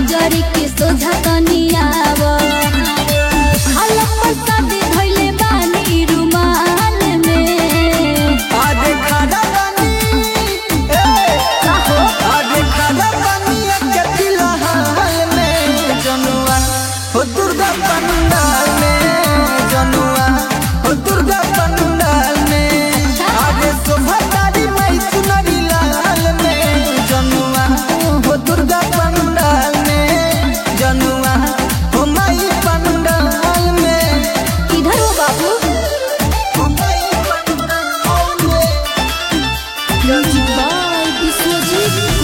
नजरी के सोझा तनियाव खाला प्रसाद धइले बानी रुमाल में आधे खाना बानी काहो आधे खाना बानी के फिलहाल में जनुआ हो दुर्गा पंडाल में जनुआ हो दुर्गा पंडाल में आधे शोभा तारी मई चुनरी लाल में जनुआ हो दुर्गा पंडाल में जनुआ हो मई पंडाल में इधर हो बाबू हो मई पंडाल में म्यूजिक बाय विश्वजीत